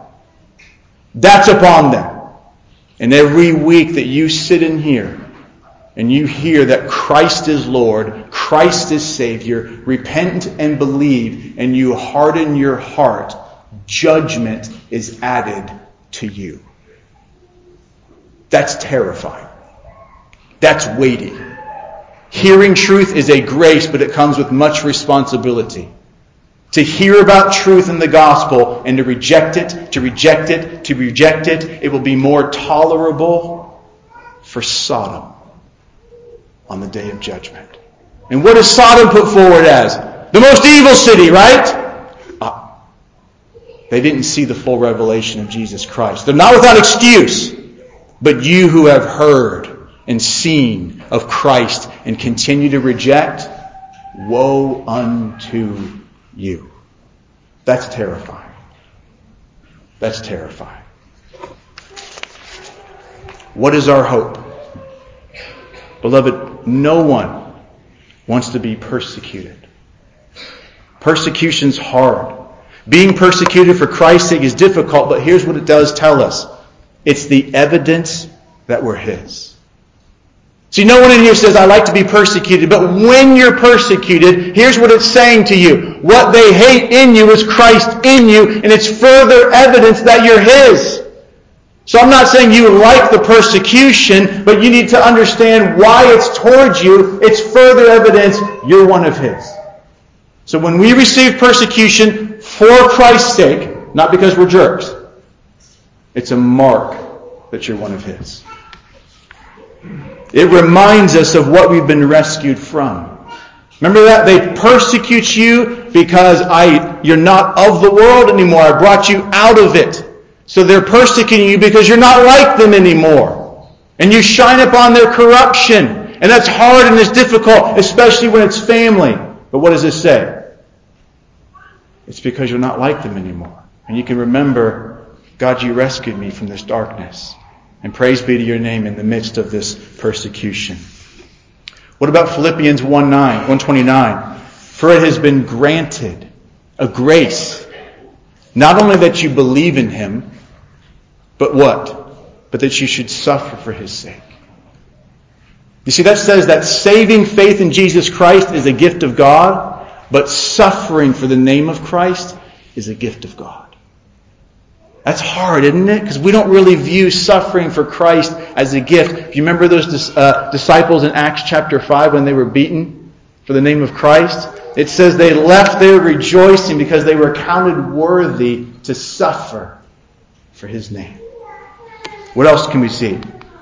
That's upon them. And every week that you sit in here and you hear that Christ is Lord, Christ is Savior, repent and believe, and you harden your heart, judgment is added to you. That's terrifying. That's weighty. Hearing truth is a grace, but it comes with much responsibility. To hear about truth in the gospel and to reject it, to reject it, to reject it, it will be more tolerable for Sodom on the day of judgment. And what is Sodom put forward as? The most evil city, right? They didn't see the full revelation of Jesus Christ. They're not without excuse. But you who have heard and seen of Christ and continue to reject, woe unto you. That's terrifying. That's terrifying. What is our hope? Beloved, no one wants to be persecuted. Persecution's hard. Being persecuted for Christ's sake is difficult, but here's what it does tell us. It's the evidence that we're His. See, no one in here says, I like to be persecuted, but when you're persecuted, here's what it's saying to you. What they hate in you is Christ in you, and it's further evidence that you're His. So I'm not saying you like the persecution, but you need to understand why it's towards you. It's further evidence you're one of His. So when we receive persecution for Christ's sake, not because we're jerks, it's a mark that you're one of His. It reminds us of what we've been rescued from. Remember that? They persecute you because I, you're not of the world anymore. I brought you out of it. So they're persecuting you because you're not like them anymore. And you shine upon their corruption. And that's hard and it's difficult, especially when it's family. But what does this say? It's because you're not like them anymore. And you can remember, God, you rescued me from this darkness. And praise be to your name in the midst of this persecution. What about Philippians one nine, one twenty-nine? For it has been granted a grace, not only that you believe in Him, but what? But that you should suffer for His sake. You see, that says that saving faith in Jesus Christ is a gift of God, but suffering for the name of Christ is a gift of God. That's hard, isn't it? Because we don't really view suffering for Christ as a gift. If you remember those uh, disciples in Acts chapter five when they were beaten for the name of Christ, it says they left there rejoicing because they were counted worthy to suffer for His name. What else can we see?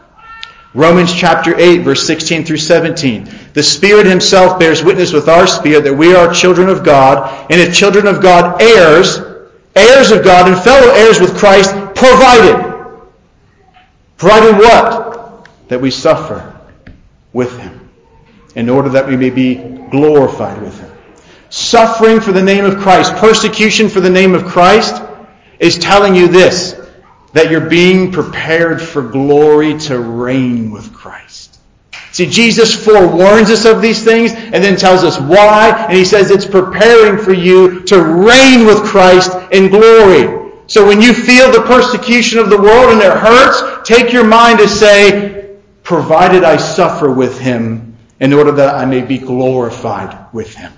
Romans chapter eight, verse sixteen through seventeen. The Spirit Himself bears witness with our spirit that we are children of God, and if children of God, heirs, heirs of God and fellow heirs with Christ, provided. Provided what? That we suffer with Him, in order that we may be glorified with Him. Suffering for the name of Christ, persecution for the name of Christ, is telling you this, that you're being prepared for glory to reign with Christ. See, Jesus forewarns us of these things and then tells us why. And He says it's preparing for you to reign with Christ in glory. So when you feel the persecution of the world and it hurts, take your mind to say, provided I suffer with Him in order that I may be glorified with Him.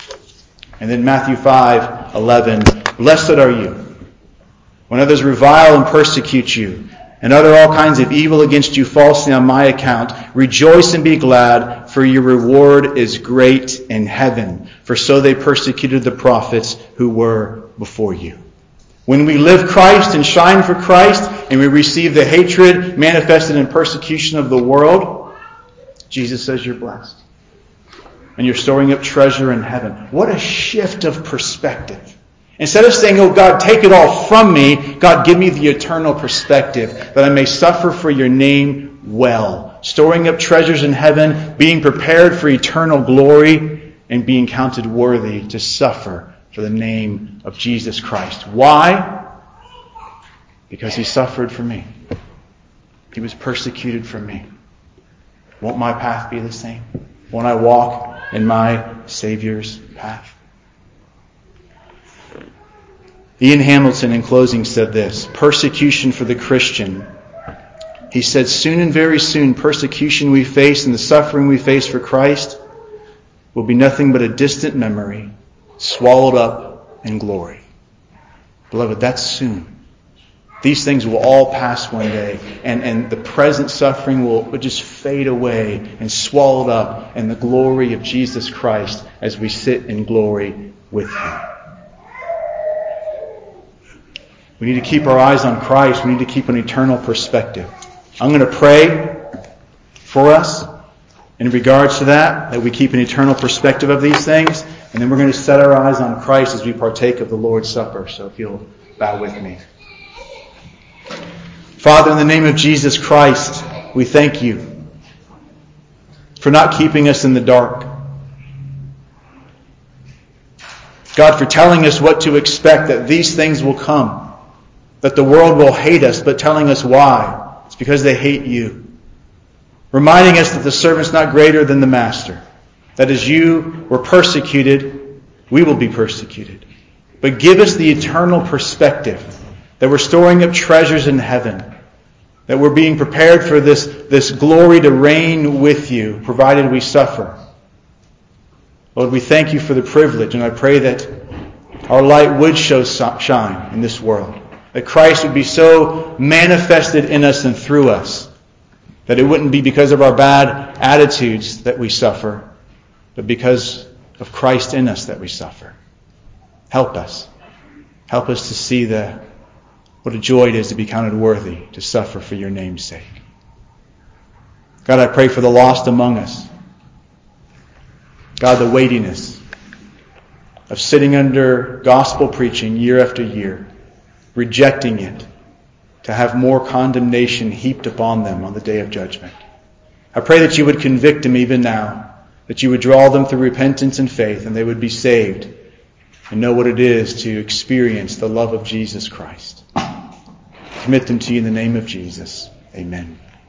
And then Matthew five eleven, blessed are you when others revile and persecute you, and utter all kinds of evil against you falsely on my account. Rejoice and be glad, for your reward is great in heaven. For so they persecuted the prophets who were before you. When we live Christ and shine for Christ, and we receive the hatred manifested in persecution of the world, Jesus says you're blessed. And you're storing up treasure in heaven. What a shift of perspective. Instead of saying, oh God, take it all from me, God, give me the eternal perspective that I may suffer for your name well. Storing up treasures in heaven, being prepared for eternal glory, and being counted worthy to suffer for the name of Jesus Christ. Why? Because He suffered for me. He was persecuted for me. Won't my path be the same? Won't I walk in my Savior's path? Ian Hamilton, in closing, said this, persecution for the Christian. He said, soon and very soon, persecution we face and the suffering we face for Christ will be nothing but a distant memory, swallowed up in glory. Beloved, that's soon. These things will all pass one day, and, and the present suffering will, will just fade away and swallowed up in the glory of Jesus Christ as we sit in glory with Him. We need to keep our eyes on Christ. We need to keep an eternal perspective. I'm going to pray for us in regards to that, that we keep an eternal perspective of these things. And then we're going to set our eyes on Christ as we partake of the Lord's Supper. So if you'll bow with me. Father, in the name of Jesus Christ, we thank you for not keeping us in the dark. God, for telling us what to expect, that these things will come, that the world will hate us, but telling us why. It's because they hate you. Reminding us that the servant's not greater than the master. That as you were persecuted, we will be persecuted. But give us the eternal perspective that we're storing up treasures in heaven, that we're being prepared for this, this glory to reign with you, provided we suffer. Lord, we thank you for the privilege, and I pray that our light would show shine in this world. That Christ would be so manifested in us and through us that it wouldn't be because of our bad attitudes that we suffer, but because of Christ in us that we suffer. Help us. Help us to see the what a joy it is to be counted worthy to suffer for your name's sake. God, I pray for the lost among us. God, the weightiness of sitting under gospel preaching year after year, rejecting it, to have more condemnation heaped upon them on the day of judgment. I pray that you would convict them even now, that you would draw them through repentance and faith, and they would be saved and know what it is to experience the love of Jesus Christ. Commit them to you in the name of Jesus. Amen.